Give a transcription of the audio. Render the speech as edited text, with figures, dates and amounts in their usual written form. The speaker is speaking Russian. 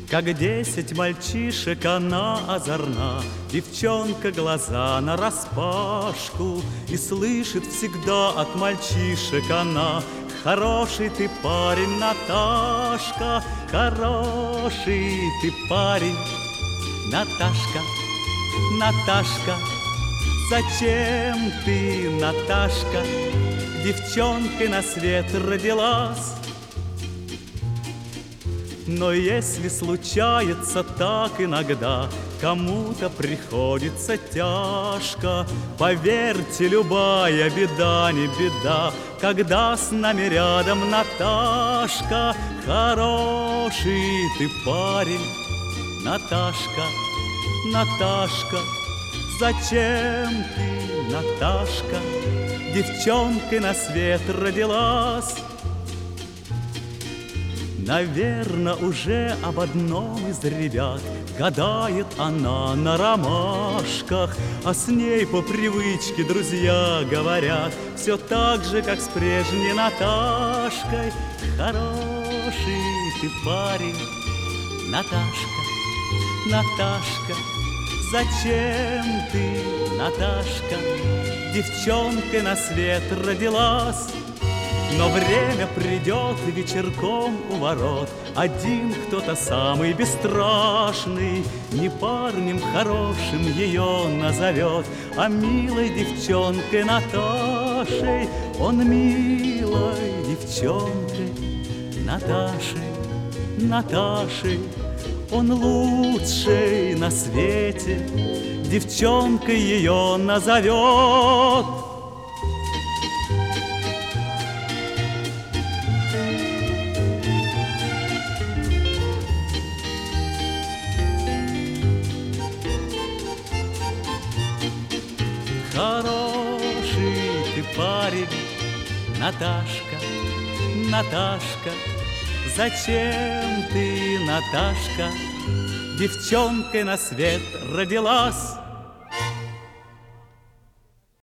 Как 10 мальчишек она озорна, девчонка глаза нараспашку, и слышит всегда от мальчишек она: хороший ты парень, Наташка, хороший ты парень, Наташка, Наташка. Зачем ты, Наташка, девчонкой на свет родилась? Но если случается так иногда, кому-то приходится тяжко, поверьте, любая беда не беда, когда с нами рядом Наташка. Хороший ты парень, Наташка, Наташка. Зачем ты, Наташка, девчонкой на свет родилась? Наверно, уже об одном из ребят гадает она на ромашках, а с ней по привычке друзья говорят все так же, как с прежней Наташкой. Хороший ты парень, Наташка, Наташка. Зачем ты, Наташка, девчонкой на свет родилась? Но время придет вечерком у ворот, один кто-то самый бесстрашный не парнем хорошим ее назовет, а милой девчонкой Наташей. Он милой девчонкой Наташей, Наташей. Он лучшей на свете девчонкой ее назовет. Хороший ты парень, Наташка, Наташка. Зачем ты, Наташка, девчонкой на свет родилась?